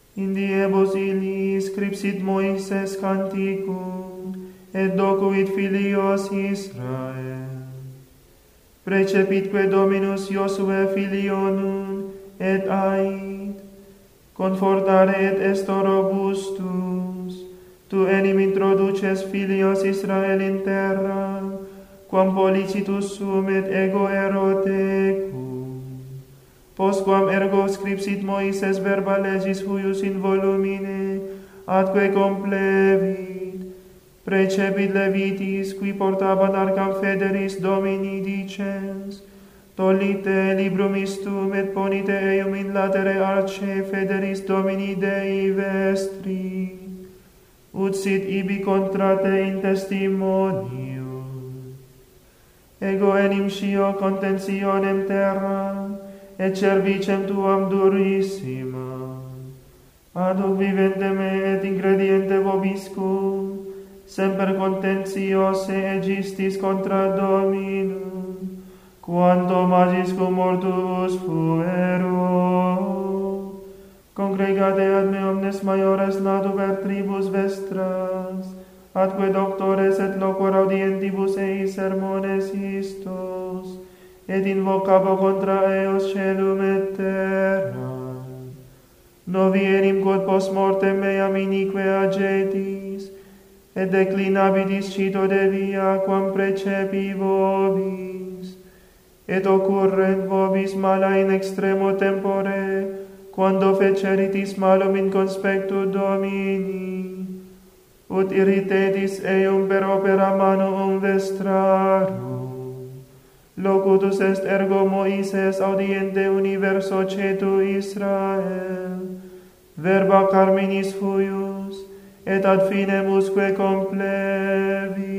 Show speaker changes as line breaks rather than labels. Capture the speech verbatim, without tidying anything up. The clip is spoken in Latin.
In diebus illi scripsit Moises canticum, et docuit filios Israel. Precepitque Dominus Iosue filio Nun, et ait, confortare et esto robustus, tu enim introduces filios Israel in terra, quam policitus sum et ego erotecum. Postquam ergo scripsit Moises verba legis huius in volumine, atque complevit, precepit Levitis, qui portaban arcam federis Domini dicens, tollite librum istum et ponite eium in latere arce federis Domini Dei vestri, ut sit ibi contra te in testimonium. Ego enim scio contentionem terra, et cervicem tuam durissima. Aduc viventem et ingrediente vobiscum, semper contentiose egistis contra Dominum, quanto magiscum mortuus fuero. Congregate ad me omnes maiores naduver tribus vestras, atque doctores et locor audientibus ei sermones istos, et invocabo contra eos celum et terra. Novi enim quod post mortem meam inique agetis, et declinabilis cito de via quam precepi vobis, et occurrent vobis mala in extremo tempore, quando feceritis malum in conspectu Domini, ut irritetis eum per opera manuum vestrarum. Locutus est ergo Moises audiente universo cetu Israel, verba carminis fuius, et ad finem usque complevi.